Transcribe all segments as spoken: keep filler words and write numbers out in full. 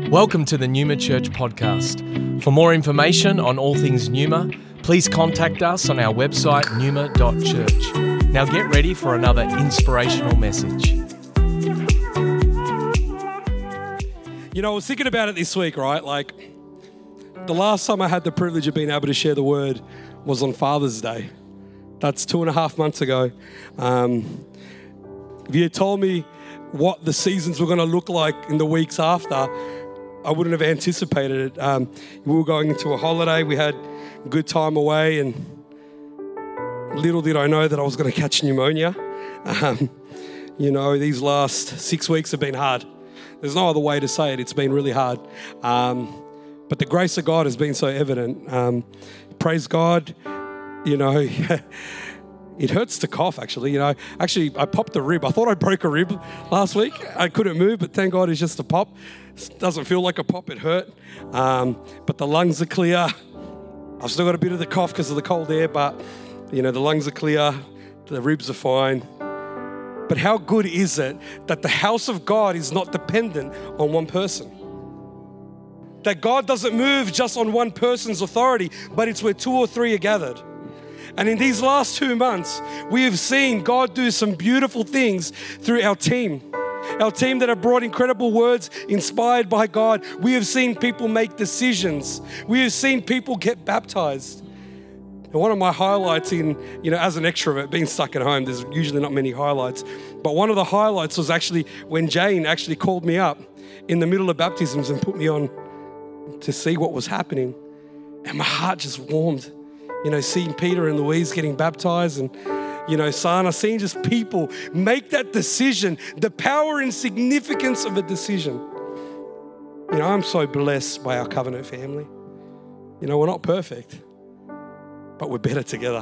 Welcome to the Numa Church podcast. For more information on all things Numa, please contact us on our website, numa dot church. Now get ready for another inspirational message. You know, I was thinking about it this week, right? Like, the last time I had the privilege of being able to share the word was on Father's Day. That's two and a half months ago. Um, if you had told me what the seasons were going to look like in the weeks after, I wouldn't have anticipated it. Um, we were going into a holiday. We had a good time away, and little did I know that I was going to catch pneumonia. Um, you know, these last six weeks have been hard. There's no other way to say it. It's been really hard. Um, but the grace of God has been so evident. Um, praise God. You know, it hurts to cough, actually. You know, actually, I popped a rib. I thought I broke a rib last week. I couldn't move, but thank God it's just a pop. It doesn't feel like a pop. It hurt. Um, but the lungs are clear. I've still got a bit of the cough because of the cold air, but, you know, the lungs are clear. The ribs are fine. But how good is it that the house of God is not dependent on one person? That God doesn't move just on one person's authority, but it's where two or three are gathered. And in these last two months, we have seen God do some beautiful things through our team. Our team that have brought incredible words inspired by God. We have seen people make decisions. We have seen people get baptized. And one of my highlights in, you know, as an extrovert, being stuck at home, there's usually not many highlights. But one of the highlights was actually when Jane actually called me up in the middle of baptisms and put me on to see what was happening. And my heart just warmed. You know, seeing Peter and Louise getting baptized, and, you know, Sana, seeing just people make that decision, the power and significance of a decision. You know, I'm so blessed by our covenant family. You know, we're not perfect, but we're better together.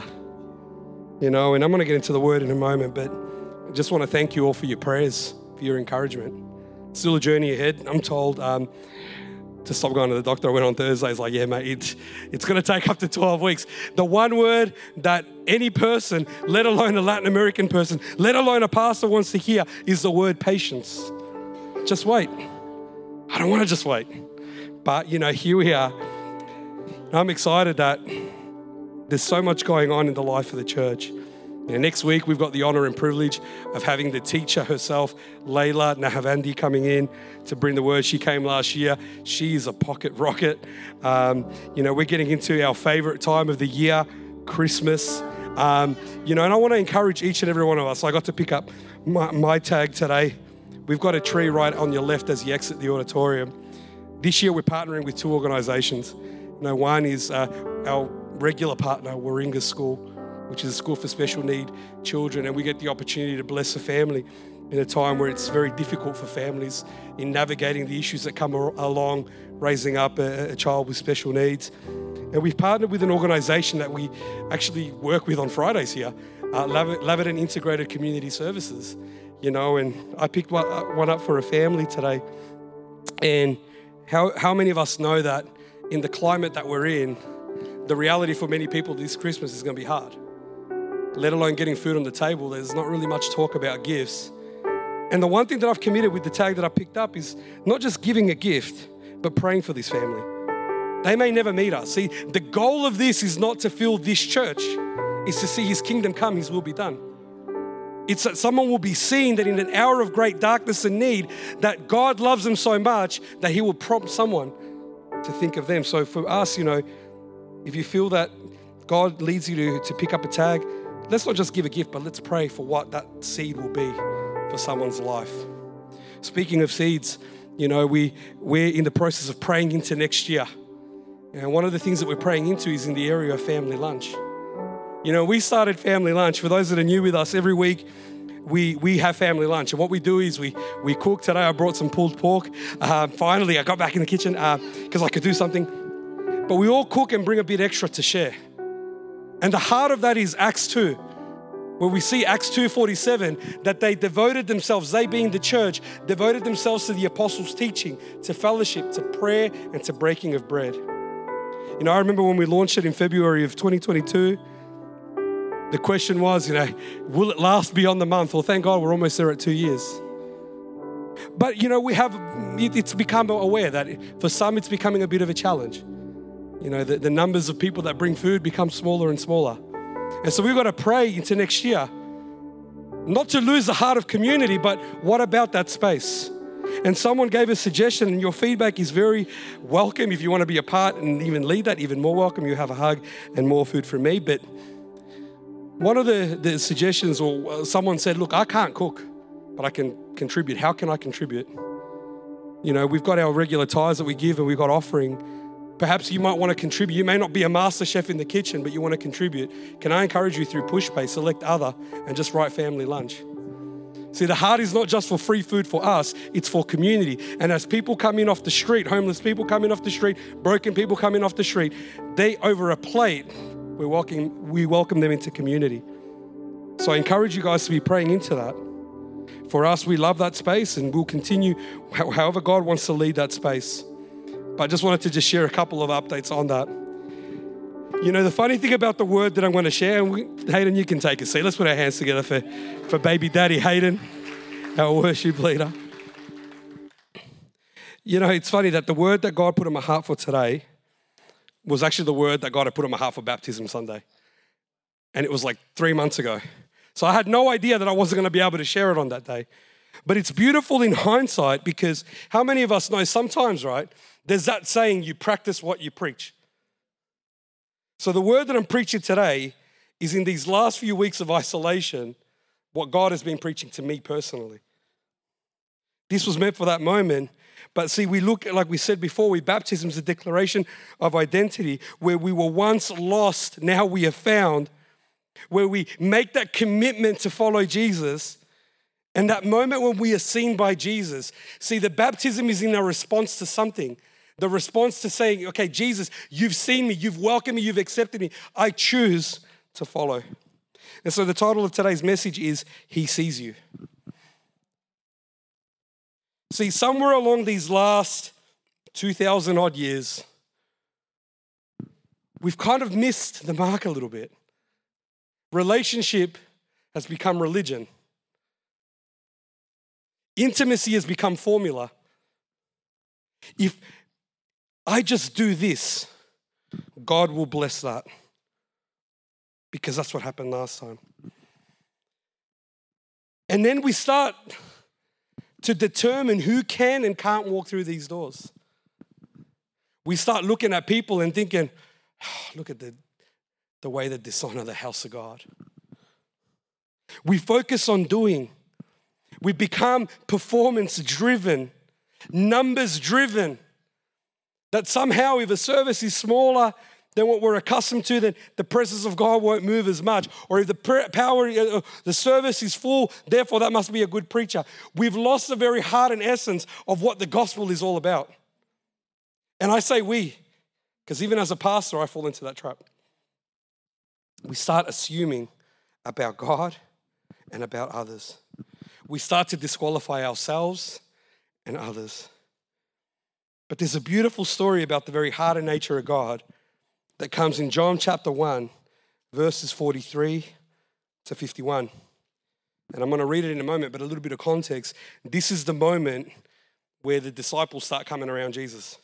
You know, and I'm going to get into the word in a moment, but I just want to thank you all for your prayers, for your encouragement. Still a journey ahead. I'm told um, to stop going to the doctor. I went on Thursday. It's like, yeah, mate, it, it's going to take up to twelve weeks. The one word that any person, let alone a Latin American person, let alone a pastor wants to hear is the word patience. Just wait. I don't want to just wait. But, you know, here we are. I'm excited that there's so much going on in the life of the church. You know, next week, we've got the honor and privilege of having the teacher herself, Layla Nahavandi, coming in to bring the word. She came last year. She is a pocket rocket. Um, you know, we're getting into our favorite time of the year, Christmas. Um, you know, and I want to encourage each and every one of us. I got to pick up my, my tag today. We've got a tree right on your left as you exit the auditorium. This year, we're partnering with two organizations. You know, one is uh, our regular partner, Warringah School, which is a school for special need children, and we get the opportunity to bless a family in a time where it's very difficult for families in navigating the issues that come along raising up a, a child with special needs. And we've partnered with an organisation that we actually work with on Fridays here, uh, Laverton Integrated Community Services, you know, and I picked one, uh, one up for a family today. And how, how many of us know that in the climate that we're in, the reality for many people this Christmas is going to be hard? Let alone getting food on the table. There's not really much talk about gifts. And the one thing that I've committed with the tag that I picked up is not just giving a gift, but praying for this family. They may never meet us. See, the goal of this is not to fill this church. It's to see His kingdom come, His will be done. It's that someone will be seen that in an hour of great darkness and need, that God loves them so much that He will prompt someone to think of them. So for us, you know, if you feel that God leads you to, to pick up a tag, let's not just give a gift, but let's pray for what that seed will be for someone's life. Speaking of seeds, you know, we, we're in the process of praying into next year. And one of the things that we're praying into is in the area of family lunch. You know, we started family lunch. For those that are new with us, every week we we have family lunch. And what we do is we we cook. Today I brought some pulled pork. Uh, finally, I got back in the kitchen because uh, I could do something. But we all cook and bring a bit extra to share. And the heart of that is Acts two, where we see Acts two forty-seven, that they devoted themselves, they being the church, devoted themselves to the apostles' teaching, to fellowship, to prayer, and to breaking of bread. You know, I remember when we launched it in February of twenty twenty-two, the question was, you know, will it last beyond the month? Well, thank God we're almost there at two years. But, you know, we have, it's become aware that for some it's becoming a bit of a challenge. You know, the, the numbers of people that bring food become smaller and smaller. And so we've got to pray into next year, not to lose the heart of community, but what about that space? And someone gave a suggestion, and your feedback is very welcome. If you want to be a part and even lead that, even more welcome. You have a hug and more food from me. But one of the, the suggestions, or someone said, look, I can't cook, but I can contribute. How can I contribute? You know, we've got our regular tithes that we give, and we've got offering. Perhaps you might want to contribute. You may not be a master chef in the kitchen, but you want to contribute. Can I encourage you through Pushpay, select other, and just write family lunch? See, the heart is not just for free food for us, it's for community. And as people come in off the street, homeless people come in off the street, broken people come in off the street, they over a plate, we welcome, we welcome them into community. So I encourage you guys to be praying into that. For us, we love that space, and we'll continue however God wants to lead that space. But I just wanted to just share a couple of updates on that. You know, the funny thing about the word that I'm going to share, and we, Hayden, you can take a seat. Let's put our hands together for, for baby daddy Hayden, our worship leader. You know, it's funny that the word that God put in my heart for today was actually the word that God had put in my heart for Baptism Sunday. And it was like three months ago. So I had no idea that I wasn't going to be able to share it on that day. But it's beautiful in hindsight, because how many of us know sometimes, right, there's that saying, you practice what you preach. So the word that I'm preaching today is in these last few weeks of isolation, what God has been preaching to me personally. This was meant for that moment. But see, we look, like we said before, we baptism is a declaration of identity. Where we were once lost, now we are found. Where we make that commitment to follow Jesus. And that moment when we are seen by Jesus. See, the baptism is in a response to something. The response to saying, okay, Jesus, you've seen me, you've welcomed me, you've accepted me. I choose to follow. And so the title of today's message is, He Sees You. See, somewhere along these last two thousand odd years, we've kind of missed the mark a little bit. Relationship has become religion. Intimacy has become formula. If I just do this, God will bless that. Because that's what happened last time. And then we start to determine who can and can't walk through these doors. We start looking at people and thinking, oh, look at the, the way they dishonor the house of God. We focus on doing. We become performance-driven, numbers-driven. That somehow if a service is smaller than what we're accustomed to, then the presence of God won't move as much. Or if the power, the service is full, therefore that must be a good preacher. We've lost the very heart and essence of what the gospel is all about. And I say we, because even as a pastor, I fall into that trap. We start assuming about God and about others. We start to disqualify ourselves and others. But there's a beautiful story about the very heart and nature of God that comes in John chapter one, verses forty-three to fifty-one. And I'm going to read it in a moment, but a little bit of context. This is the moment where the disciples start coming around Jesus.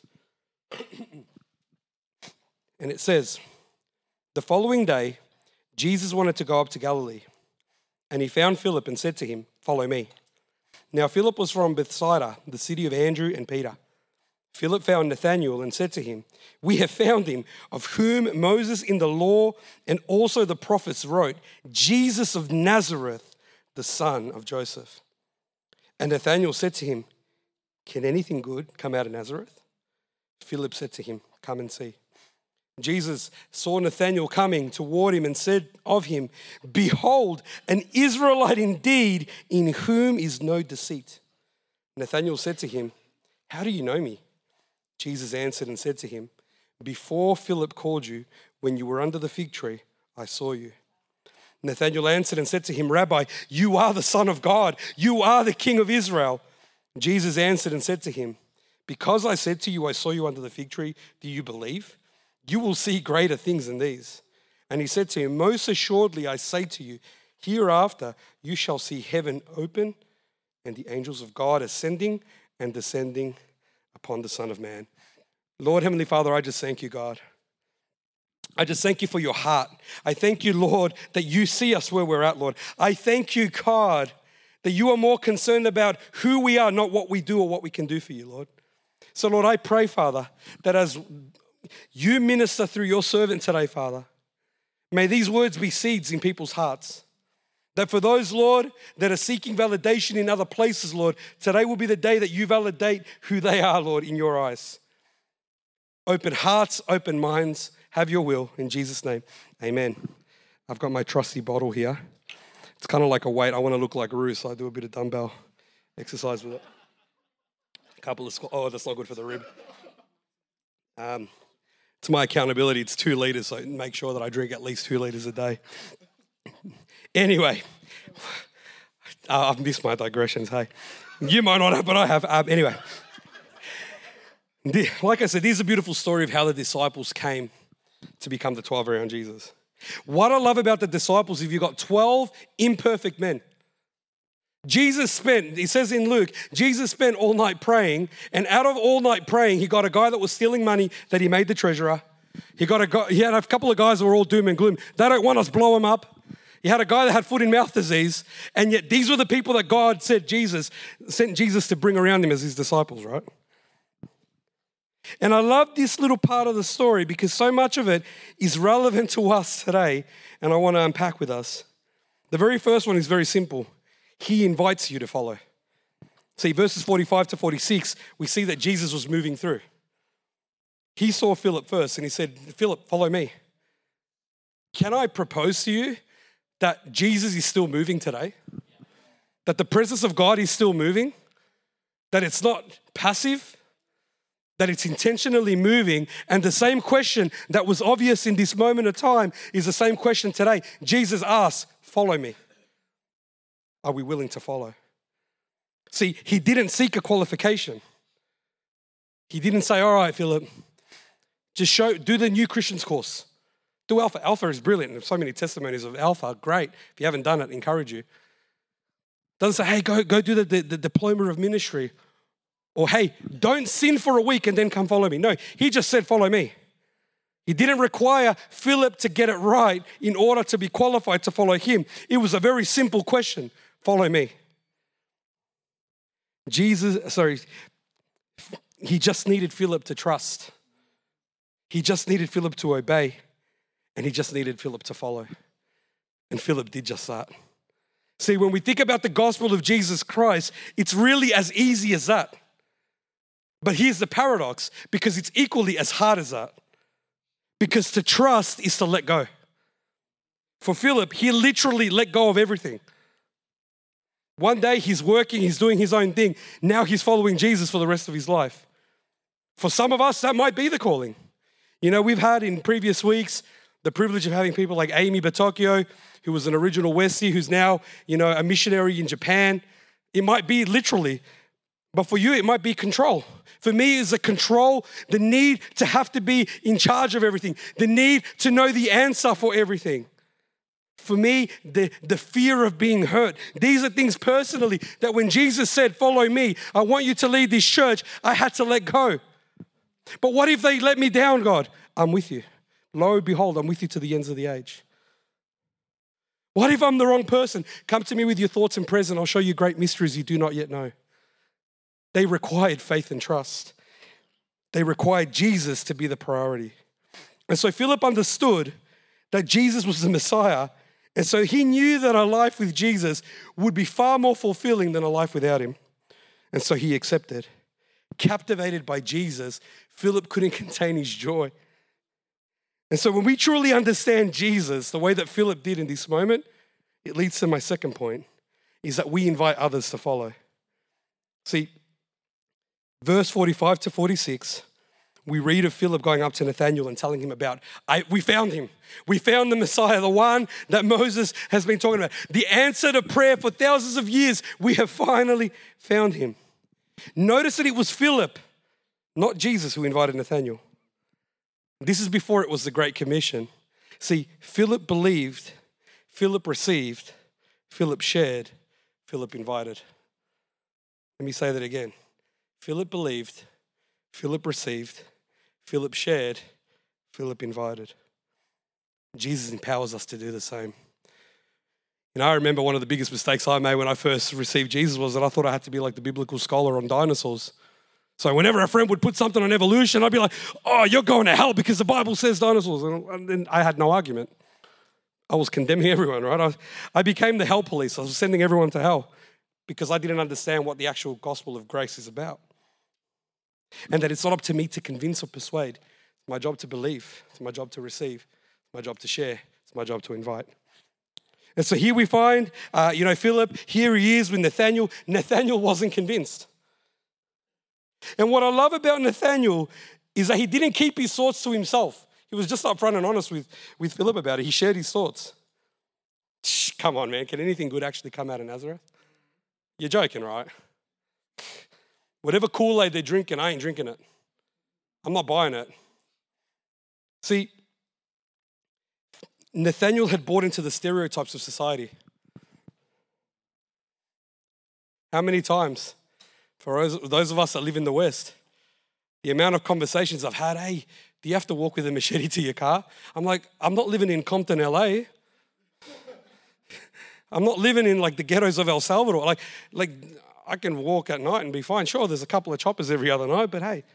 And it says, the following day, Jesus wanted to go up to Galilee. And he found Philip and said to him, follow me. Now Philip was from Bethsaida, the city of Andrew and Peter. Philip found Nathanael and said to him, we have found him, of whom Moses in the law and also the prophets wrote, Jesus of Nazareth, the son of Joseph. And Nathanael said to him, can anything good come out of Nazareth? Philip said to him, come and see. Jesus saw Nathanael coming toward him and said of him, behold, an Israelite indeed, in whom is no deceit. Nathanael said to him, how do you know me? Jesus answered and said to him, before Philip called you, when you were under the fig tree, I saw you. Nathanael answered and said to him, Rabbi, you are the Son of God. You are the King of Israel. Jesus answered and said to him, because I said to you, I saw you under the fig tree, do you believe? You will see greater things than these. And he said to him, most assuredly I say to you, hereafter you shall see heaven open and the angels of God ascending and descending upon the Son of Man. Lord, Heavenly Father, I just thank you, God. I just thank you for your heart. I thank you, Lord, that you see us where we're at, Lord. I thank you, God, that you are more concerned about who we are, not what we do or what we can do for you, Lord. So, Lord, I pray, Father, that as you minister through your servant today, Father, may these words be seeds in people's hearts. That for those, Lord, that are seeking validation in other places, Lord, today will be the day that you validate who they are, Lord, in your eyes. Open hearts, open minds, have your will. In Jesus' name, amen. I've got my trusty bottle here. It's kind of like a weight. I want to look like Roo, so I do a bit of dumbbell exercise with it. A couple of squats. Oh, that's not good for the rib. Um, it's my accountability. It's two litres, so make sure that I drink at least two litres a day. Anyway, uh, I've missed my digressions, hey. You might not have, but I have. Um, anyway, like I said, this is a beautiful story of how the disciples came to become the twelve around Jesus. What I love about the disciples is you've got twelve imperfect men. Jesus spent, it says in Luke, Jesus spent all night praying, and out of all night praying, he got a guy that was stealing money that he made the treasurer. He got a guy, he had a couple of guys that were all doom and gloom. They don't want us, blow him up. He had a guy that had foot and mouth disease, and yet these were the people that God said Jesus, sent Jesus to bring around him as his disciples, right? And I love this little part of the story because so much of it is relevant to us today, and I want to unpack with us. The very first one is very simple. He invites you to follow. See, verses forty-five to forty-six, we see that Jesus was moving through. He saw Philip first, and he said, Philip, follow me. Can I propose to you that Jesus is still moving today? That the presence of God is still moving? That it's not passive? That it's intentionally moving? And the same question that was obvious in this moment of time is the same question today. Jesus asked, follow me. Are we willing to follow? See, he didn't seek a qualification. He didn't say, all right, Philip, just show, do the new Christians course. Do Alpha. Alpha is brilliant. There's so many testimonies of Alpha. Great. If you haven't done it, encourage you. Doesn't say, hey, go, go do the, the, the diploma of ministry. Or, hey, don't sin for a week and then come follow me. No, he just said, follow me. He didn't require Philip to get it right in order to be qualified to follow him. It was a very simple question. Follow me. Jesus, sorry, he just needed Philip to trust. He just needed Philip to obey. And he just needed Philip to follow. And Philip did just that. See, when we think about the gospel of Jesus Christ, it's really as easy as that. But here's the paradox, because it's equally as hard as that. Because to trust is to let go. For Philip, he literally let go of everything. One day he's working, he's doing his own thing. Now he's following Jesus for the rest of his life. For some of us, that might be the calling. You know, we've had in previous weeks the privilege of having people like Amy Batocchio, who was an original Westie, who's now, you know, a missionary in Japan. It might be literally, but for you, it might be control. For me, it's a control, the need to have to be in charge of everything, the need to know the answer for everything. For me, the, the fear of being hurt. These are things personally that when Jesus said, follow me, I want you to lead this church, I had to let go. But what if they let me down, God? I'm with you. Lo, behold, I'm with you to the ends of the age. What if I'm the wrong person? Come to me with your thoughts and prayers and I'll show you great mysteries you do not yet know. They required faith and trust. They required Jesus to be the priority. And so Philip understood that Jesus was the Messiah. And so he knew that a life with Jesus would be far more fulfilling than a life without him. And so he accepted. Captivated by Jesus, Philip couldn't contain his joy. And so when we truly understand Jesus, the way that Philip did in this moment, it leads to my second point, is that we invite others to follow. See, verse forty-five to forty-six, we read of Philip going up to Nathanael and telling him about, I, we found him. We found the Messiah, the one that Moses has been talking about. The answer to prayer for thousands of years, we have finally found him. Notice that it was Philip, not Jesus, who invited Nathanael. This is before it was the Great Commission. See, Philip believed, Philip received, Philip shared, Philip invited. Let me say that again. Philip believed, Philip received, Philip shared, Philip invited. Jesus empowers us to do the same. You know, I remember one of the biggest mistakes I made when I first received Jesus was that I thought I had to be like the biblical scholar on dinosaurs. So whenever a friend would put something on evolution, I'd be like, oh, you're going to hell because the Bible says dinosaurs. And then I had no argument. I was condemning everyone, right? I, I became the hell police. I was sending everyone to hell because I didn't understand what the actual gospel of grace is about. And that it's not up to me to convince or persuade. It's my job to believe. It's my job to receive. It's my job to share. It's my job to invite. And so here we find, uh, you know, Philip, here he is with Nathanael. Nathanael wasn't convinced. And what I love about Nathanael is that he didn't keep his thoughts to himself. He was just upfront and honest with, with Philip about it. He shared his thoughts. Shh, come on, man. Can anything good actually come out of Nazareth? You're joking, right? Whatever Kool-Aid they're drinking, I ain't drinking it. I'm not buying it. See, Nathanael had bought into the stereotypes of society. How many times, for those of us that live in the West, the amount of conversations I've had, hey, do you have to walk with a machete to your car? I'm like, I'm not living in Compton, L A. I'm not living in like the ghettos of El Salvador. Like, like I can walk at night and be fine. Sure, there's a couple of choppers every other night, but hey.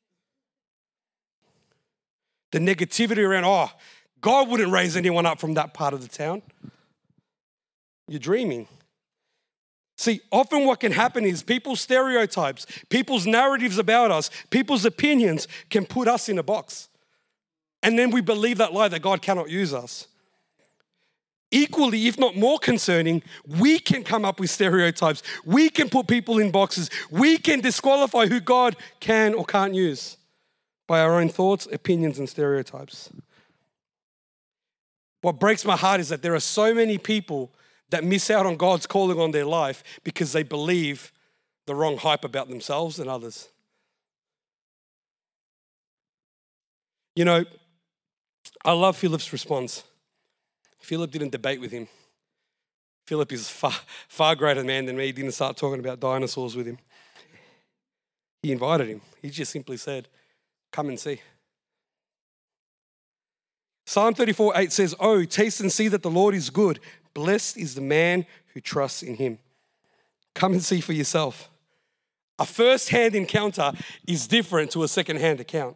The negativity around, oh, God wouldn't raise anyone up from that part of the town. You're dreaming. See, often what can happen is people's stereotypes, people's narratives about us, people's opinions can put us in a box. And then we believe that lie that God cannot use us. Equally, if not more concerning, we can come up with stereotypes. We can put people in boxes. We can disqualify who God can or can't use by our own thoughts, opinions, and stereotypes. What breaks my heart is that there are so many people that miss out on God's calling on their life because they believe the wrong hype about themselves and others. You know, I love Philip's response. Philip didn't debate with him. Philip is far, far greater man than me. He didn't start talking about dinosaurs with him. He invited him. He just simply said, come and see. Psalm thirty-four eight says, oh, taste and see that the Lord is good. Blessed is the man who trusts in him. Come and see for yourself. A first-hand encounter is different to a second-hand account.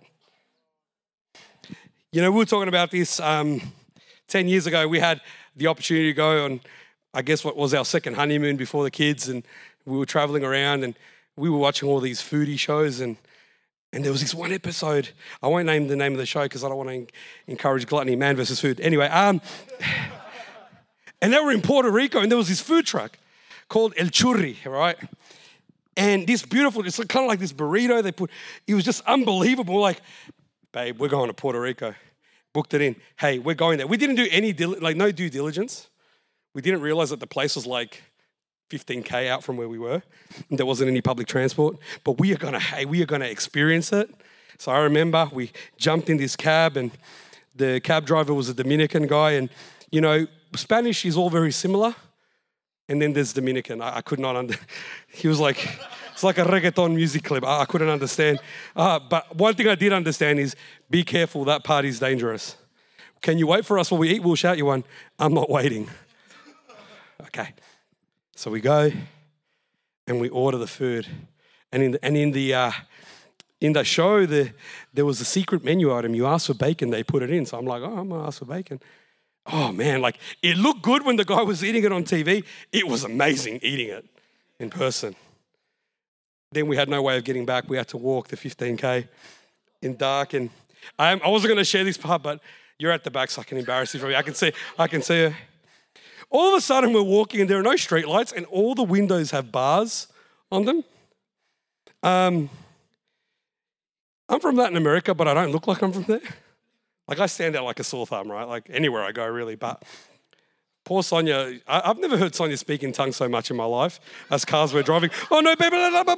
You know, we were talking about this um, ten years ago. We had the opportunity to go on, I guess, what was our second honeymoon before the kids, and we were traveling around, and we were watching all these foodie shows, and And there was this one episode, I won't name the name of the show because I don't want to encourage gluttony, man versus food. Anyway, um, and they were in Puerto Rico, and there was this food truck called El Churri, right? And this beautiful, it's kind of like this burrito they put, it was just unbelievable. Like, babe, we're going to Puerto Rico. Booked it in. Hey, we're going there. We didn't do any, like no due diligence. We didn't realize that the place was like fifteen K out from where we were. And there wasn't any public transport. But we are gonna, hey, we are gonna experience it. So I remember we jumped in this cab, and the cab driver was a Dominican guy. And, you know, Spanish is all very similar. And then there's Dominican. I, I could not under, he was like, it's like a reggaeton music clip. I, I couldn't understand. Uh, but one thing I did understand is be careful, that party's dangerous. Can you wait for us while we eat? We'll shout you one. I'm not waiting. Okay. So we go and we order the food. And in the, and in the, uh, in the show, the, there was a secret menu item. You ask for bacon, they put it in. So I'm like, oh, I'm going to ask for bacon. Oh, man, like it looked good when the guy was eating it on T V. It was amazing eating it in person. Then we had no way of getting back. We had to walk the fifteen K in dark. And I, I wasn't going to share this part, but you're at the back, so I can embarrass you for me. I can see, I can see her. All of a sudden, we're walking, and there are no street lights, and all the windows have bars on them. Um, I'm from Latin America, but I don't look like I'm from there. Like, I stand out like a sore thumb, right? Like, anywhere I go, really. But poor Sonia, I, I've never heard Sonia speak in tongues so much in my life as cars were driving. Oh, no, baby.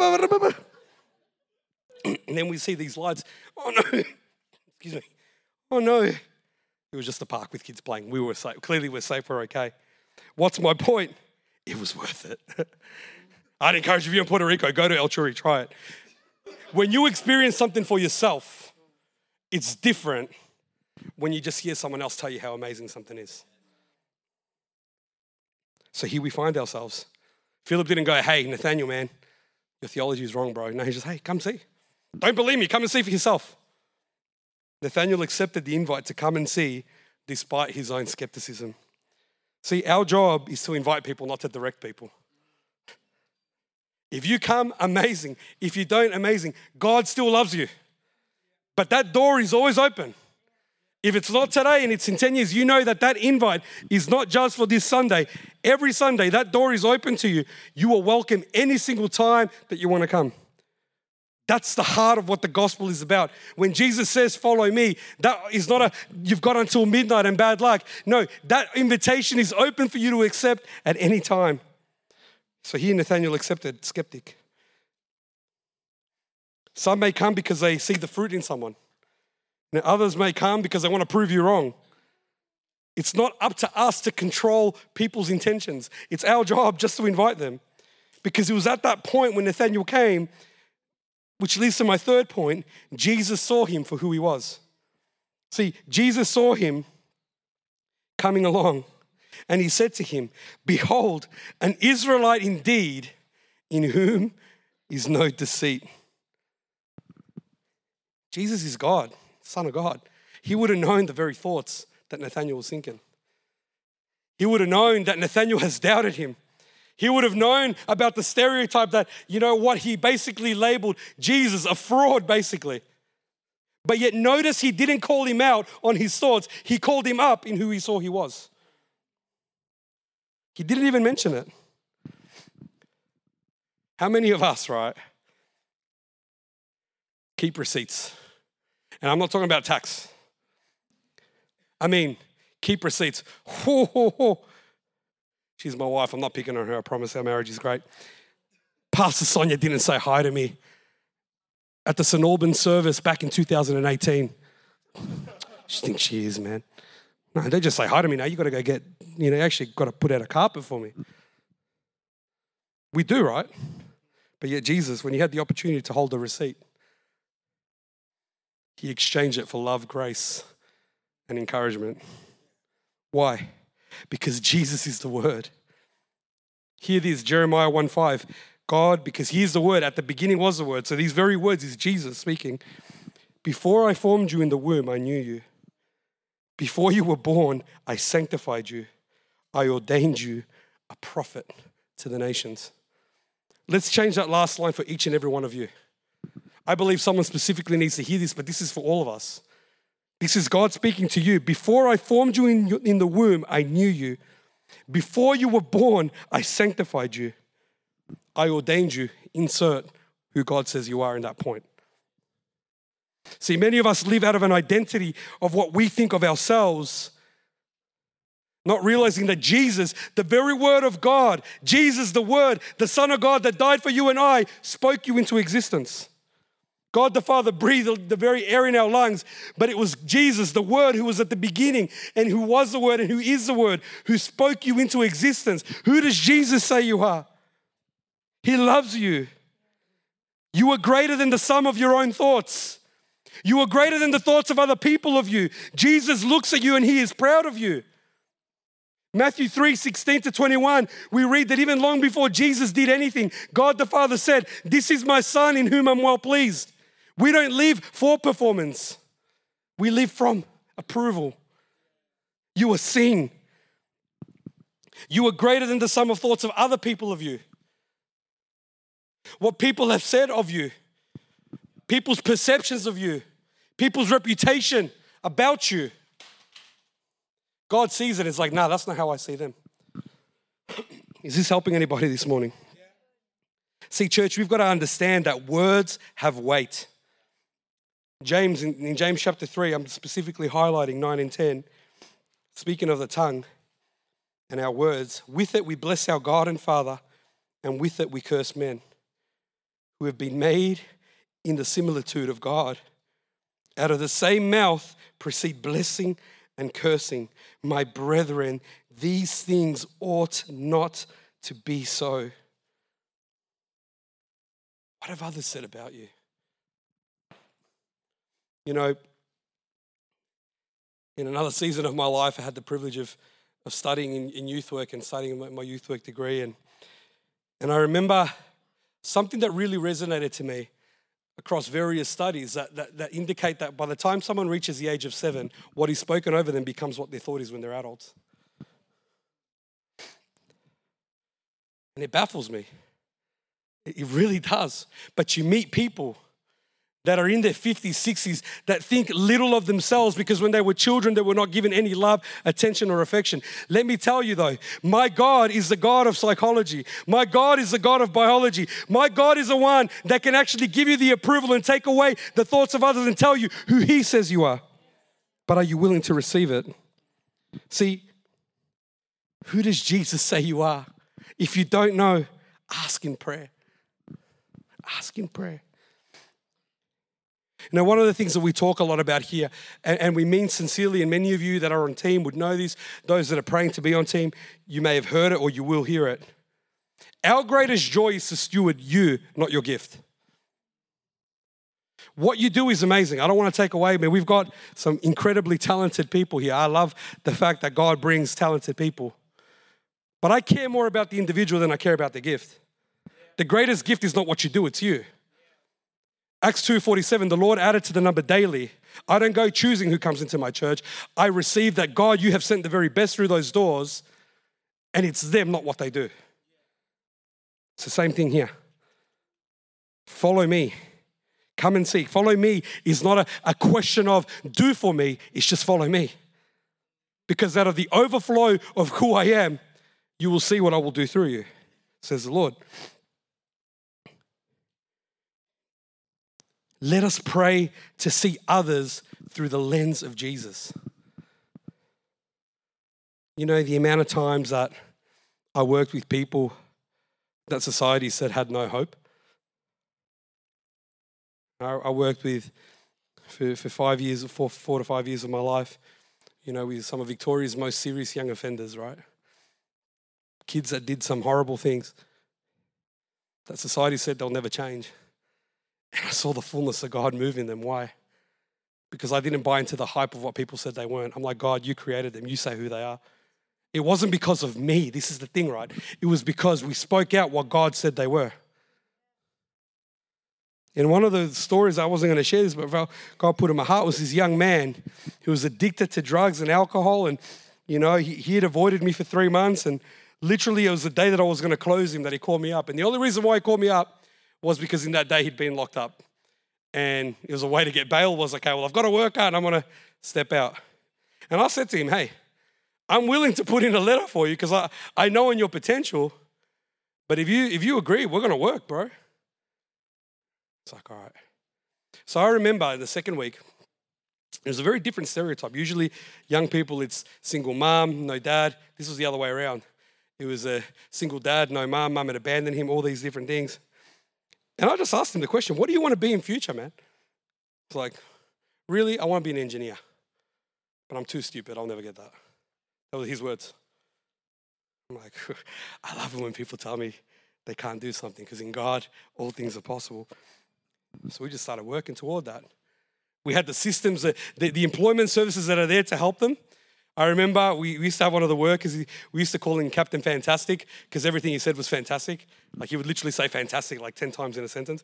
And then we see these lights. Oh, no. Excuse me. Oh, no. It was just a park with kids playing. We were safe. Clearly, we're safe. We're okay. What's my point? It was worth it. I'd encourage you, if you're in Puerto Rico, go to El Churi, try it. When you experience something for yourself, it's different when you just hear someone else tell you how amazing something is. So here we find ourselves. Philip didn't go, hey, Nathaniel, man, your theology is wrong, bro. No, he's just, hey, come see. Don't believe me, come and see for yourself. Nathaniel accepted the invite to come and see despite his own skepticism. See, our job is to invite people, not to direct people. If you come, amazing. If you don't, amazing. God still loves you. But that door is always open. If it's not today and it's in ten years, you know that that invite is not just for this Sunday. Every Sunday, that door is open to you. You are welcome any single time that you want to come. That's the heart of what the gospel is about. When Jesus says, follow me, that is not a, you've got until midnight and bad luck. No, that invitation is open for you to accept at any time. So here Nathaniel accepted, skeptic. Some may come because they see the fruit in someone. Now, others may come because they want to prove you wrong. It's not up to us to control people's intentions. It's our job just to invite them. Because it was at that point when Nathaniel came, which leads to my third point, Jesus saw him for who he was. See, Jesus saw him coming along, and he said to him, behold, an Israelite indeed, in whom is no deceit. Jesus is God, Son of God. He would have known the very thoughts that Nathaniel was thinking. He would have known that Nathaniel has doubted him. He would have known about the stereotype that, you know what, he basically labeled Jesus a fraud, basically. But yet notice he didn't call him out on his thoughts. He called him up in who he saw he was. He didn't even mention it. How many of us, right, keep receipts? And I'm not talking about tax. I mean, keep receipts. Ho, ho, ho. She's my wife. I'm not picking on her. I promise our marriage is great. Pastor Sonia didn't say hi to me at the Saint Albans service back in two thousand eighteen. She thinks she is, man. No, don't just say hi to me now. You got to go get, you know, actually got to put out a carpet for me. We do, right? But yet Jesus, when he had the opportunity to hold a receipt, he exchanged it for love, grace, and encouragement. Why? Because Jesus is the Word. Hear this, Jeremiah one five. God, because he is the Word, at the beginning was the Word. So these very words is Jesus speaking. Before I formed you in the womb, I knew you. Before you were born, I sanctified you. I ordained you a prophet to the nations. Let's change that last line for each and every one of you. I believe someone specifically needs to hear this, but this is for all of us. This is God speaking to you. Before I formed you in, in the womb, I knew you. Before you were born, I sanctified you. I ordained you. Insert who God says you are in that point. See, many of us live out of an identity of what we think of ourselves, not realizing that Jesus, the very Word of God, Jesus, the Word, the Son of God that died for you and I, spoke you into existence. God the Father breathed the very air in our lungs, but it was Jesus, the Word, who was at the beginning and who was the Word and who is the Word, who spoke you into existence. Who does Jesus say you are? He loves you. You are greater than the sum of your own thoughts. You are greater than the thoughts of other people of you. Jesus looks at you and he is proud of you. Matthew three, sixteen to twenty-one, we read that even long before Jesus did anything, God the Father said, this is my Son in whom I'm well pleased. We don't live for performance. We live from approval. You are seen. You are greater than the sum of thoughts of other people of you. What people have said of you, people's perceptions of you, people's reputation about you. God sees it. It's like, nah, that's not how I see them. Is this helping anybody this morning? Yeah. See, church, we've got to understand that words have weight. James, in, in James chapter three, I'm specifically highlighting nine and ten, speaking of the tongue and our words. With it we bless our God and Father, and with it we curse men who have been made in the similitude of God. Out of the same mouth proceed blessing and cursing. My brethren, these things ought not to be so. What have others said about you? You know, in another season of my life, I had the privilege of, of studying in, in youth work and studying my, my youth work degree. And, and I remember something that really resonated to me across various studies that, that, that indicate that by the time someone reaches the age of seven, what is spoken over them becomes what their thought is when they're adults. And it baffles me. It really does. But you meet people that are in their fifties, sixties, that think little of themselves because when they were children, they were not given any love, attention, or affection. Let me tell you though, my God is the God of psychology. My God is the God of biology. My God is the one that can actually give you the approval and take away the thoughts of others and tell you who He says you are. But are you willing to receive it? See, who does Jesus say you are? If you don't know, ask in prayer. Ask in prayer. Now, one of the things that we talk a lot about here, and, and we mean sincerely, and many of you that are on team would know this, those that are praying to be on team, you may have heard it or you will hear it. Our greatest joy is to steward you, not your gift. What you do is amazing. I don't want to take away, man. We've got some incredibly talented people here. I love the fact that God brings talented people. But I care more about the individual than I care about the gift. The greatest gift is not what you do, it's you. Acts two forty-seven, the Lord added to the number daily. I don't go choosing who comes into my church. I receive that God, you have sent the very best through those doors, and it's them, not what they do. It's the same thing here. Follow me. Come and see. Follow me is not a, a question of do for me, it's just follow me. Because out of the overflow of who I am, you will see what I will do through you, says the Lord. Let us pray to see others through the lens of Jesus. You know, the amount of times that I worked with people that society said had no hope. I, I worked with, for, for five years, four, four to five years of my life, you know, with some of Victoria's most serious young offenders, right? Kids that did some horrible things that society said they'll never change. And I saw the fullness of God move in them. Why? Because I didn't buy into the hype of what people said they weren't. I'm like, God, you created them. You say who they are. It wasn't because of me. This is the thing, right? It was because we spoke out what God said they were. In one of the stories, I wasn't going to share this, but God put in my heart was this young man who was addicted to drugs and alcohol. And, you know, he, he had avoided me for three months. And literally, it was the day that I was going to close him that he called me up. And the only reason why he called me up was because in that day he'd been locked up. And it was a way to get bail was, okay, well, I've got to work out and I'm going to step out. And I said to him, hey, I'm willing to put in a letter for you because I, I know in your potential, but if you if you agree, we're going to work, bro. It's like, all right. So I remember the second week, it was a very different stereotype. Usually young people, it's single mom, no dad. This was the other way around. It was a single dad, no mom, mum had abandoned him, all these different things. And I just asked him the question, what do you want to be in future, man? It's like, really? I want to be an engineer. But I'm too stupid. I'll never get that. That was his words. I'm like, I love it when people tell me they can't do something because in God, all things are possible. So we just started working toward that. We had the systems, the, the employment services that are there to help them. I remember we, we used to have one of the workers, we used to call him Captain Fantastic because everything he said was fantastic. Like he would literally say fantastic like ten times in a sentence.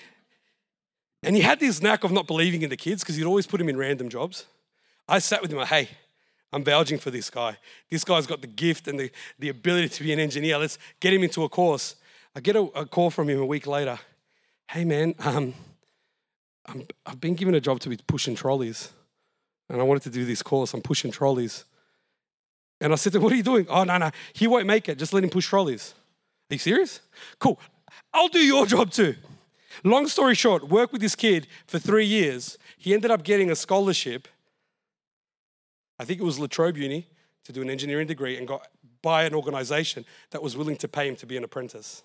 And he had this knack of not believing in the kids because he'd always put him in random jobs. I sat with him like, hey, I'm vouching for this guy. This guy's got the gift and the, the ability to be an engineer. Let's get him into a course. I get a, a call from him a week later. Hey man, um, I'm, I've been given a job to be pushing trolleys. And I wanted to do this course. I'm pushing trolleys. And I said to him, what are you doing? Oh, no, no. He won't make it. Just let him push trolleys. Are you serious? Cool. I'll do your job too. Long story short, worked with this kid for three years. He ended up getting a scholarship. I think it was La Trobe Uni to do an engineering degree and got by an organization that was willing to pay him to be an apprentice.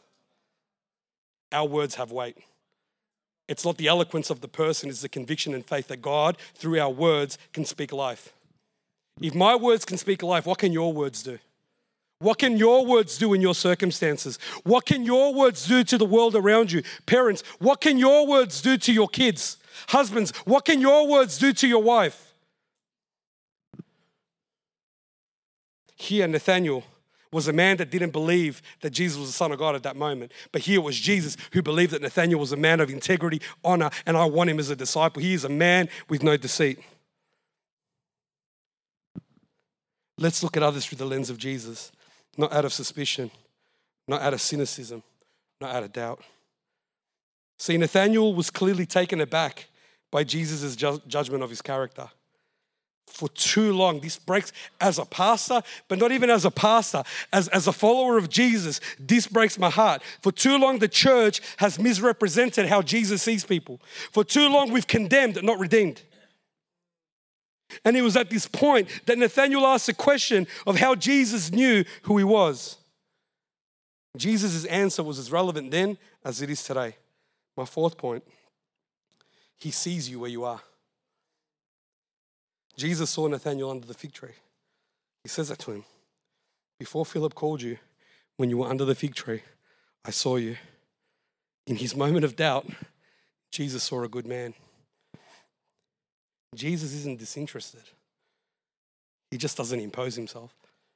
Our words have weight. It's not the eloquence of the person, it's the conviction and faith that God, through our words, can speak life. If my words can speak life, what can your words do? What can your words do in your circumstances? What can your words do to the world around you? Parents, what can your words do to your kids? Husbands, what can your words do to your wife? Here, Nathanael was a man that didn't believe that Jesus was the Son of God at that moment. But here was Jesus who believed that Nathanael was a man of integrity, honor, and I want him as a disciple. He is a man with no deceit. Let's look at others through the lens of Jesus, not out of suspicion, not out of cynicism, not out of doubt. See, Nathanael was clearly taken aback by Jesus' ju- judgment of his character. For too long, this breaks, as a pastor, but not even as a pastor, as, as a follower of Jesus, this breaks my heart. For too long, the church has misrepresented how Jesus sees people. For too long, we've condemned, not redeemed. And it was at this point that Nathanael asked the question of how Jesus knew who he was. Jesus' answer was as relevant then as it is today. My fourth point, he sees you where you are. Jesus saw Nathanael under the fig tree. He says that to him. Before Philip called you, when you were under the fig tree, I saw you. In his moment of doubt, Jesus saw a good man. Jesus isn't disinterested. He just doesn't impose himself.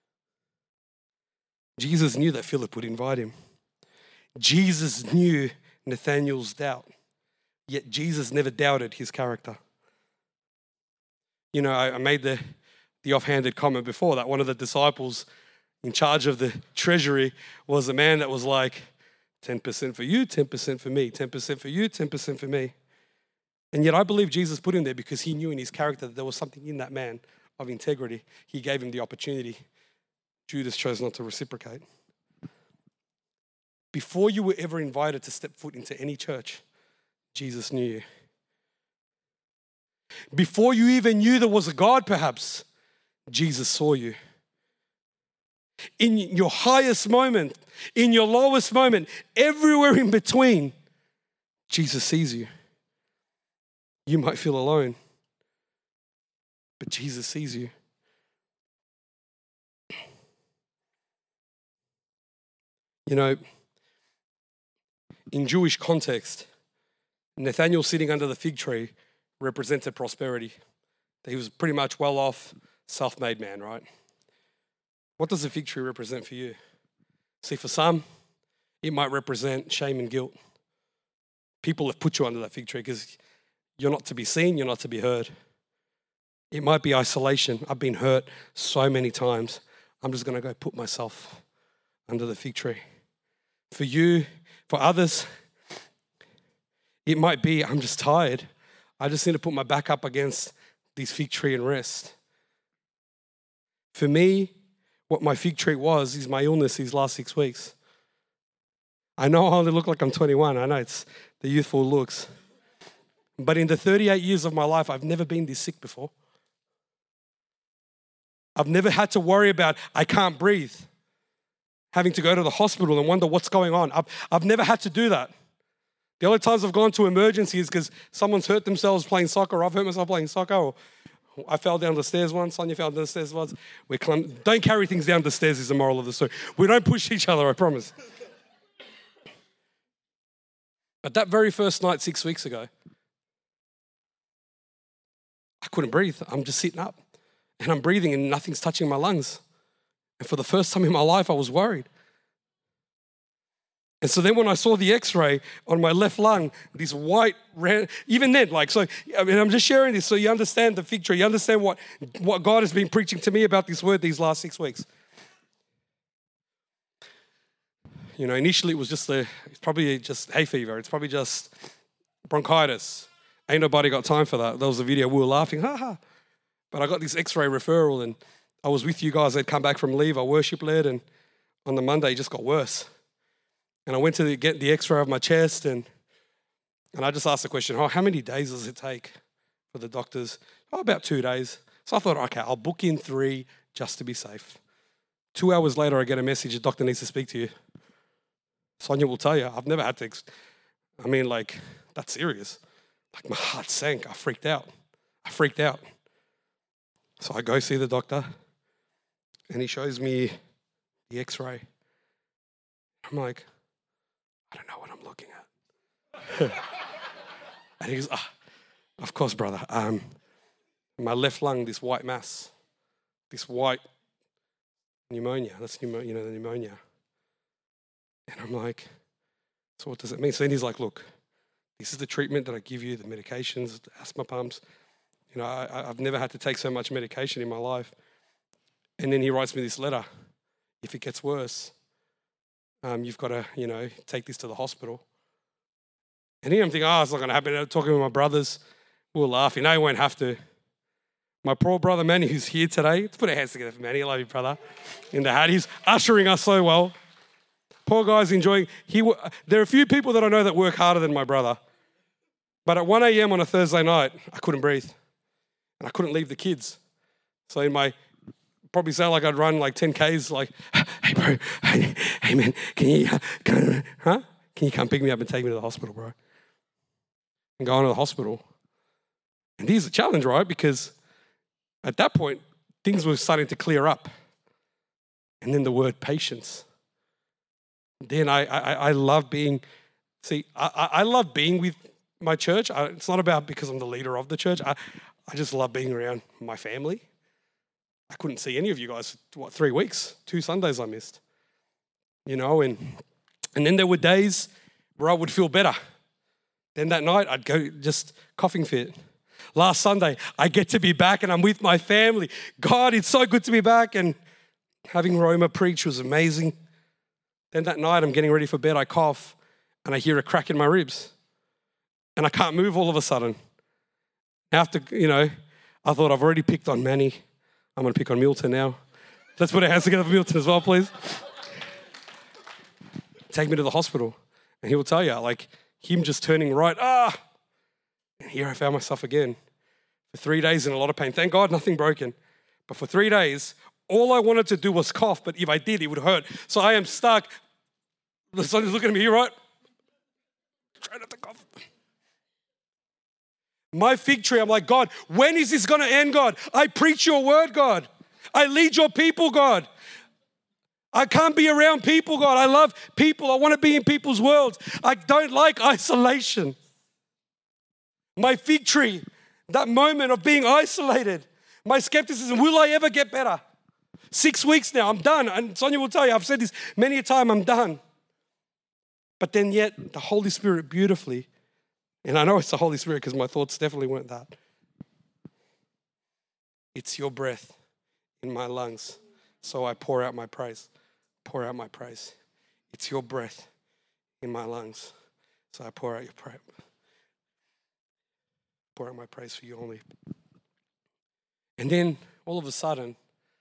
Jesus knew that Philip would invite him. Jesus knew Nathanael's doubt, yet Jesus never doubted his character. You know, I, I made the, the offhanded comment before that one of the disciples in charge of the treasury was a man that was like, ten percent for you, ten percent for me, ten percent for you, ten percent for me. And yet I believe Jesus put him there because he knew in his character that there was something in that man of integrity. He gave him the opportunity. Judas chose not to reciprocate. Before you were ever invited to step foot into any church, Jesus knew you. Before you even knew there was a God, perhaps, Jesus saw you. In your highest moment, in your lowest moment, everywhere in between, Jesus sees you. You might feel alone, but Jesus sees you. You know, in Jewish context, Nathanael sitting under the fig tree represented prosperity. He was pretty much well-off, self-made man, right? What does the fig tree represent for you? See, for some, it might represent shame and guilt. People have put you under that fig tree because you're not to be seen, you're not to be heard. It might be isolation. I've been hurt so many times. I'm just going to go put myself under the fig tree. For you, for others, it might be I'm just tired. I just need to put my back up against this fig tree and rest. For me, what my fig tree was is my illness these last six weeks. I know I only look like I'm twenty-one. I know it's the youthful looks. But in the thirty-eight years of my life, I've never been this sick before. I've never had to worry about I can't breathe, having to go to the hospital and wonder what's going on. I've, I've never had to do that. The only times I've gone to emergency is because someone's hurt themselves playing soccer. I've hurt myself playing soccer. Or I fell down the stairs once. Sonia fell down the stairs once. We clum- don't carry things down the stairs is the moral of the story. We don't push each other, I promise. But that very first night six weeks ago, I couldn't breathe. I'm just sitting up and I'm breathing and nothing's touching my lungs. And for the first time in my life, I was worried. And so then when I saw the x-ray on my left lung, this white, ran, even then, like, so, I mean, I'm just sharing this so you understand the fig tree. You understand what, what God has been preaching to me about this word these last six weeks. You know, initially it was just a, it's probably just hay fever. It's probably just bronchitis. Ain't nobody got time for that. There was a video, we were laughing, ha ha. But I got this x-ray referral and I was with you guys. I'd come back from leave. I worship led and on the Monday it just got worse. And I went to get the x-ray of my chest and and I just asked the question, oh, how many days does it take for the doctors? Oh, about two days. So I thought, okay, I'll book in three just to be safe. Two hours later, I get a message, the doctor needs to speak to you. Sonia will tell you, I've never had to, ex- I mean, like, that's serious. Like, my heart sank. I freaked out. I freaked out. So I go see the doctor and he shows me the x-ray. I'm like, I don't know what I'm looking at. And he goes, ah, of course, brother. Um, my left lung, this white mass, this white pneumonia. That's pneumonia, you know, the pneumonia. And I'm like, so what does it mean? So then he's like, look, this is the treatment that I give you, the medications, the asthma pumps. You know, I, I've never had to take so much medication in my life. And then he writes me this letter. If it gets worse, um, you've got to, you know, take this to the hospital. And here I'm thinking, oh, it's not going to happen. I'm talking with my brothers. We'll laugh. You know, I won't have to. My poor brother Manny, who's here today. Let's put our hands together for Manny. I love you, brother. In the hat. He's ushering us so well. Poor guy's enjoying. He. There are a few people that I know that work harder than my brother. But at one a.m. on a Thursday night, I couldn't breathe. And I couldn't leave the kids. So in my, probably sound like I'd run like ten Ks, like, hey, bro, hey, hey man, can you, uh, can, huh? Can you come pick me up and take me to the hospital, bro? And go on to the hospital. And here's the challenge, right? Because at that point, things were starting to clear up. And then the word patience. Then I I, I love being, see, I, I love being with my church. I, it's not about because I'm the leader of the church. I, I just love being around my family. I couldn't see any of you guys for, what, three weeks? Two Sundays I missed. You know, and and then there were days where I would feel better. Then that night, I'd go just coughing fit. Last Sunday, I get to be back and I'm with my family. God, it's so good to be back. And having Roma preach was amazing. Then that night, I'm getting ready for bed. I cough and I hear a crack in my ribs. And I can't move all of a sudden. After, you know, I thought I've already picked on Manny. I'm going to pick on Milton now. Let's put our hands together for Milton as well, please. Take me to the hospital. And he will tell you, like, him just turning right, ah! And here I found myself again. For three days in a lot of pain. Thank God, nothing broken. But for three days, all I wanted to do was cough, but if I did, it would hurt. So I am stuck. The sun is looking at me here, right? Try not to cough. My fig tree, I'm like, God, when is this going to end, God? I preach your word, God. I lead your people, God. I can't be around people, God. I love people. I want to be in people's worlds. I don't like isolation. My fig tree, that moment of being isolated, my skepticism, will I ever get better? Six weeks now, I'm done. And Sonia will tell you, I've said this many a time, I'm done. But then yet, the Holy Spirit beautifully, and I know it's the Holy Spirit because my thoughts definitely weren't that. It's your breath in my lungs, so I pour out my praise. Pour out my praise. It's your breath in my lungs, so I pour out your praise. Pour out my praise for you only. And then, all of a sudden,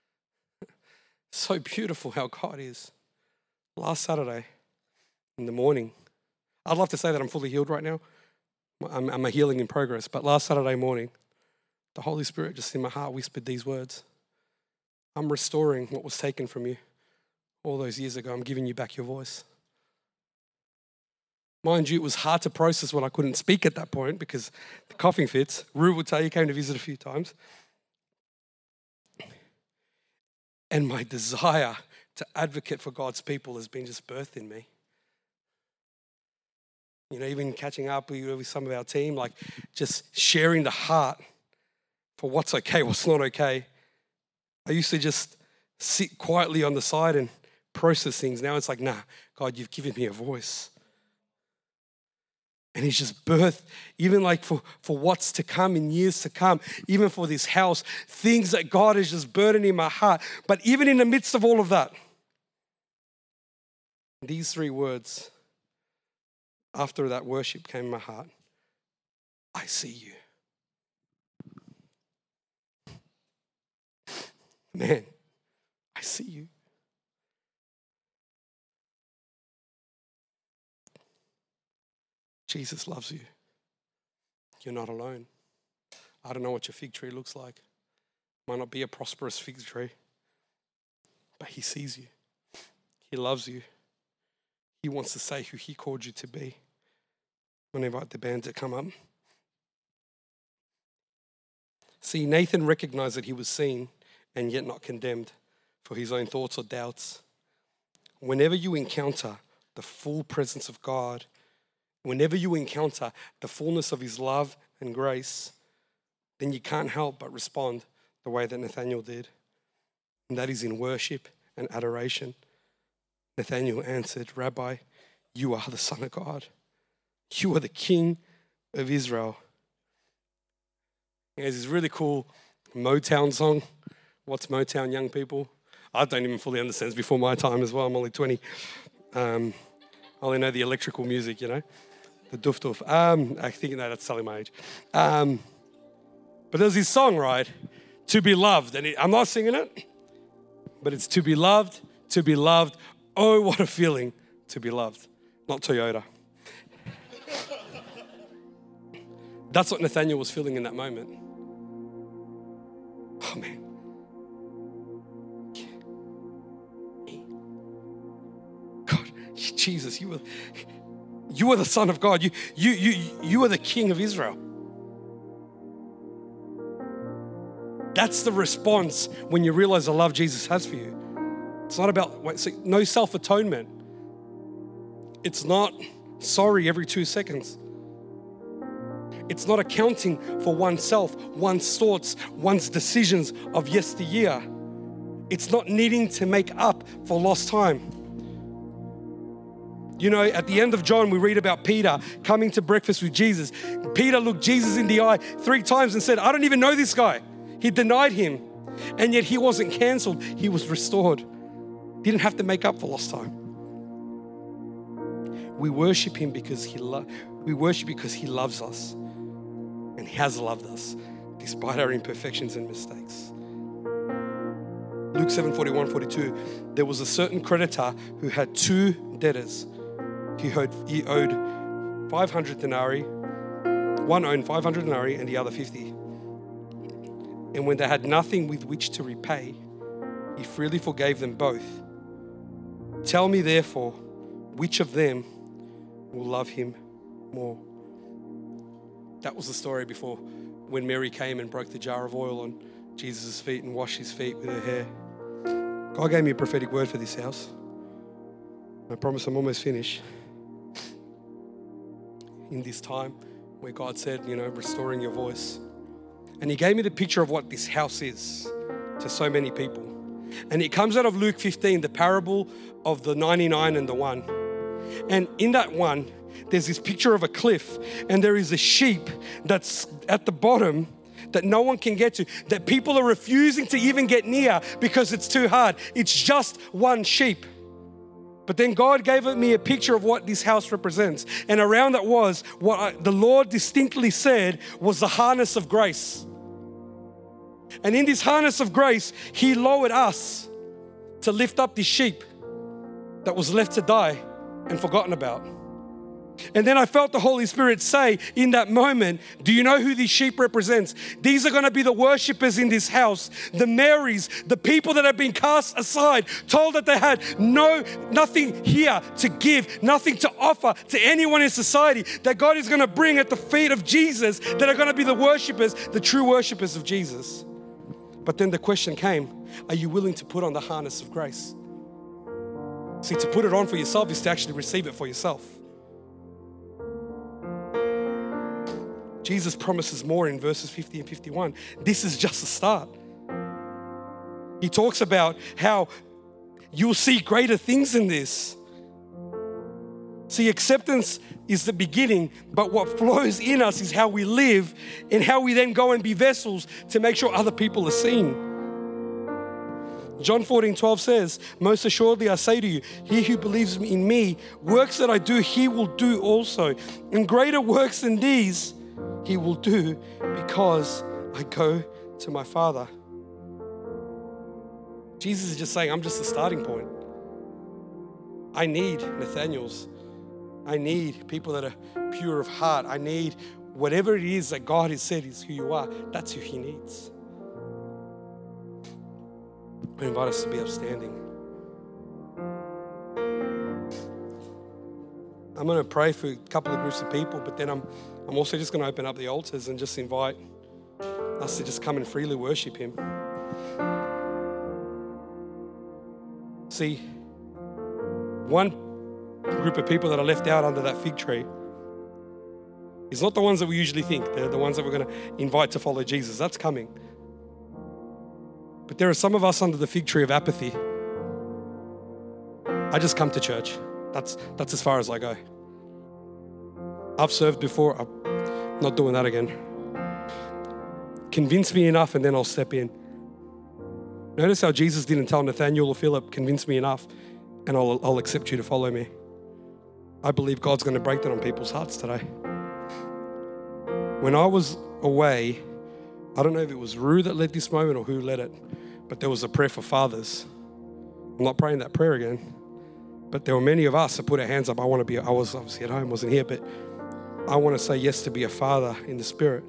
so beautiful how God is. Last Saturday in the morning, I'd love to say that I'm fully healed right now. I'm, I'm a healing in progress. But last Saturday morning, the Holy Spirit just in my heart whispered these words. I'm restoring what was taken from you all those years ago. I'm giving you back your voice. Mind you, it was hard to process when I couldn't speak at that point because the coughing fits. Rue will tell you, came to visit a few times. And my desire to advocate for God's people has been just birthed in me. You know, even catching up with some of our team, like just sharing the heart for what's okay, what's not okay. I used to just sit quietly on the side and process things. Now it's like, nah, God, you've given me a voice. And he's just birthed, even like for, for what's to come in years to come, even for this house, things that God is just burning in my heart. But even in the midst of all of that, these three words, after that worship came in my heart, I see you. Man, I see you. Jesus loves you. You're not alone. I don't know what your fig tree looks like. Might not be a prosperous fig tree, but he sees you. He loves you. He wants to say who he called you to be. I'm going to invite the band to come up. See, Nathan recognized that he was seen and yet not condemned for his own thoughts or doubts. whenever you encounter the full presence of God, whenever you encounter the fullness of his love and grace, then you can't help but respond the way that Nathanael did. And that is in worship and adoration. Nathanael answered, Rabbi, you are the Son of God. You are the King of Israel. There's this really cool Motown song. What's Motown, young people? I don't even fully understand. It's before my time as well. I'm only twenty. Um, I only know the electrical music, you know, the doof doof. Um, I think no, that's telling my age. Um, but there's this song, right? To be loved. And it, I'm not singing it, but it's to be loved, to be loved. Oh, what a feeling to be loved. Not Toyota. That's what Nathanael was feeling in that moment. Oh, man. God, Jesus, you were, you were the Son of God. You, you, you, you are the King of Israel. That's the response when you realize the love Jesus has for you. It's not about, wait, so no self-atonement. It's not sorry every two seconds. It's not accounting for oneself, one's thoughts, one's decisions of yesteryear. It's not needing to make up for lost time. You know, at the end of John, we read about Peter coming to breakfast with Jesus. Peter looked Jesus in the eye three times and said, I don't even know this guy. He denied him. And yet he wasn't canceled. He was restored. Didn't have to make up for lost time. We worship him because he lo- we worship because he loves us. And he has loved us despite our imperfections and mistakes. Luke seven, forty-one, forty-two, there was a certain creditor who had two debtors. He owed, he owed five hundred denarii. One owned five hundred denarii and the other fifty. And when they had nothing with which to repay, he freely forgave them both. Tell me therefore, which of them will love him more? That was the story before when Mary came and broke the jar of oil on Jesus' feet and washed his feet with her hair. God gave me a prophetic word for this house. I promise I'm almost finished. In this time where God said, you know, restoring your voice. And he gave me the picture of what this house is to so many people. And it comes out of Luke fifteen, the parable of the ninety-nine and the one. And in that one, there's this picture of a cliff, and there is a sheep that's at the bottom that no one can get to, that people are refusing to even get near because it's too hard. It's just one sheep. But then God gave me a picture of what this house represents. And around that was what I, the Lord distinctly said was the harness of grace. And in this harness of grace, he lowered us to lift up this sheep that was left to die and forgotten about. And then I felt the Holy Spirit say in that moment, do you know who these sheep represents? These are going to be the worshipers in this house, the Marys, the people that have been cast aside, told that they had no, nothing here to give, nothing to offer to anyone in society, that God is going to bring at the feet of Jesus, that are going to be the worshipers, the true worshipers of Jesus. But then the question came, are you willing to put on the harness of grace? See, to put it on for yourself is to actually receive it for yourself. Jesus promises more in verses fifty and fifty-one. This is just the start. He talks about how you'll see greater things in this. See, acceptance is the beginning, but what flows in us is how we live and how we then go and be vessels to make sure other people are seen. John fourteen twelve says, most assuredly I say to you, he who believes in me, works that I do, he will do also. And greater works than these, he will do because I go to my Father. Jesus is just saying, I'm just the starting point. I need Nathaniels. I need people that are pure of heart. I need whatever it is that God has said is who you are. That's who he needs. I invite us to be upstanding. I'm going to pray for a couple of groups of people, but then I'm I'm also just going to open up the altars and just invite us to just come and freely worship him. one group of people that are left out under that fig tree is not the ones that we usually think. They're the ones that we're going to invite to follow Jesus. That's coming. But there are some of us under the fig tree of apathy. I just come to church. That's, that's as far as I go. I've served before. I'm not doing that again. Convince me enough and then I'll step in. Notice how Jesus didn't tell Nathanael or Philip, convince me enough and I'll, I'll accept you to follow me. I believe God's going to break that on people's hearts today. When I was away, I don't know if it was Rue that led this moment or who led it, but there was a prayer for fathers. I'm not praying that prayer again, but there were many of us that put our hands up. I want to be, I was obviously at home, wasn't here, but I want to say yes to be a father in the Spirit.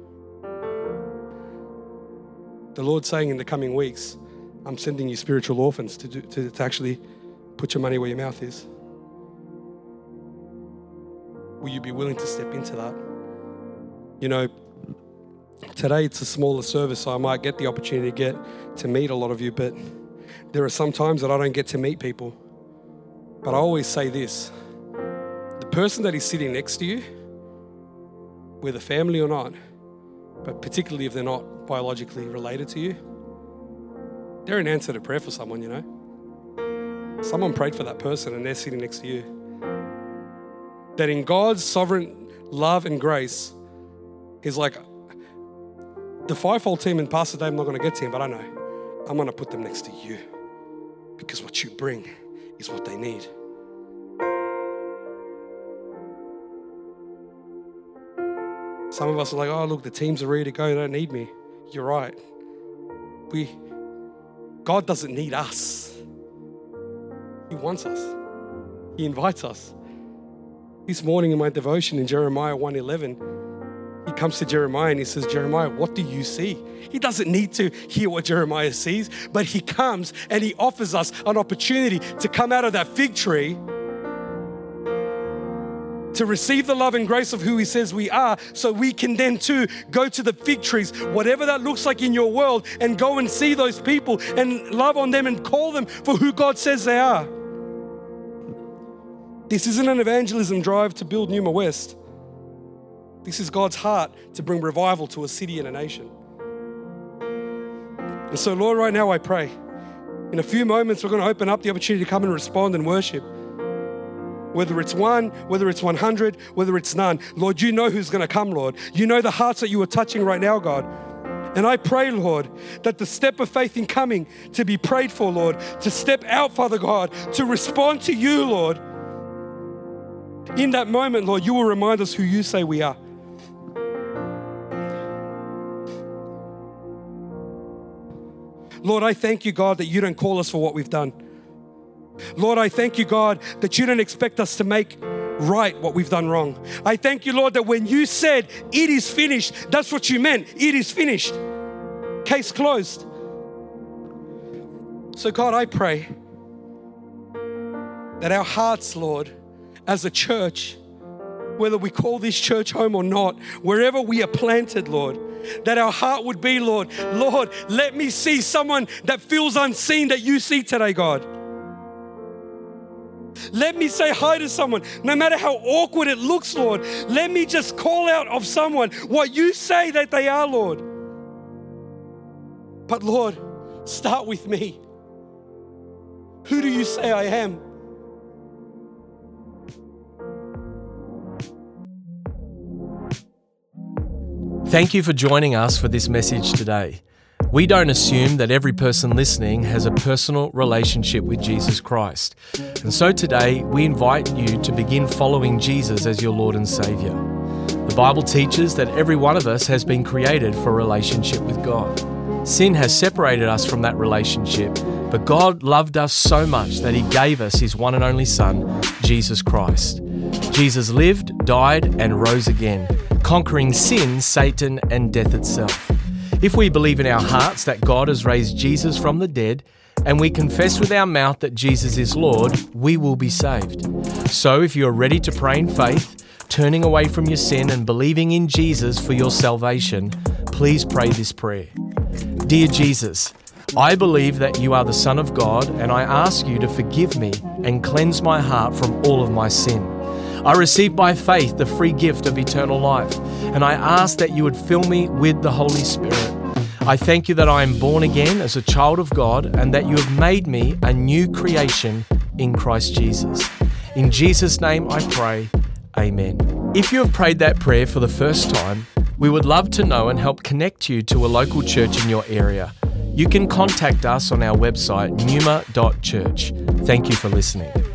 The Lord's saying in the coming weeks, I'm sending you spiritual orphans to, do, to, to actually put your money where your mouth is. Will you be willing to step into that? You know, today it's a smaller service, so I might get the opportunity to get to meet a lot of you, but there are some times that I don't get to meet people. But I always say this, the person that is sitting next to you, whether family or not, but particularly if they're not biologically related to you, they're an answer to prayer for someone, you know. Someone prayed for that person and they're sitting next to you. That in God's sovereign love and grace, He's like, the fivefold team and Pastor Dave, I'm not going to get to him, but I know. I'm going to put them next to you because what you bring is what they need. Some of us are like, oh, look, the teams are ready to go. They don't need me. You're right. We, God doesn't need us. He wants us. He invites us. This morning in my devotion in Jeremiah one eleven, he comes to Jeremiah and he says, Jeremiah, what do you see? He doesn't need to hear what Jeremiah sees, but he comes and he offers us an opportunity to come out of that fig tree, to receive the love and grace of who he says we are, so we can then too go to the fig trees, whatever that looks like in your world, and go and see those people and love on them and call them for who God says they are. This isn't an evangelism drive to build Numa West. This is God's heart to bring revival to a city and a nation. And so, Lord, right now I pray, in a few moments we're going to open up the opportunity to come and respond and worship. Whether it's one, whether it's one hundred, whether it's none. Lord, you know who's going to come, Lord. You know the hearts that you are touching right now, God. And I pray, Lord, that the step of faith in coming to be prayed for, Lord, to step out, Father God, to respond to you, Lord. In that moment, Lord, you will remind us who you say we are. Lord, I thank you, God, that you don't call us for what we've done. Lord, I thank you, God, that you don't expect us to make right what we've done wrong. I thank you, Lord, that when you said it is finished, that's what you meant. It is finished. Case closed. So God, I pray that our hearts, Lord, as a church, whether we call this church home or not, wherever we are planted, Lord, that our heart would be, Lord, Lord, let me see someone that feels unseen that you see today, God. Let me say hi to someone, no matter how awkward it looks, Lord. Let me just call out of someone what you say that they are, Lord. But Lord, start with me. Who do you say I am? Thank you for joining us for this message today. We don't assume that every person listening has a personal relationship with Jesus Christ. And so today, we invite you to begin following Jesus as your Lord and Saviour. The Bible teaches that every one of us has been created for a relationship with God. Sin has separated us from that relationship, but God loved us so much that He gave us His one and only Son, Jesus Christ. Jesus lived, died, and rose again, conquering sin, Satan, and death itself. If we believe in our hearts that God has raised Jesus from the dead, and we confess with our mouth that Jesus is Lord, we will be saved. So if you are ready to pray in faith, turning away from your sin and believing in Jesus for your salvation, please pray this prayer. Dear Jesus, I believe that you are the Son of God, and I ask you to forgive me and cleanse my heart from all of my sin. I receive by faith the free gift of eternal life, and I ask that you would fill me with the Holy Spirit. I thank you that I am born again as a child of God and that you have made me a new creation in Christ Jesus. In Jesus' name I pray, amen. If you have prayed that prayer for the first time, we would love to know and help connect you to a local church in your area. You can contact us on our website, numa dot church. Thank you for listening.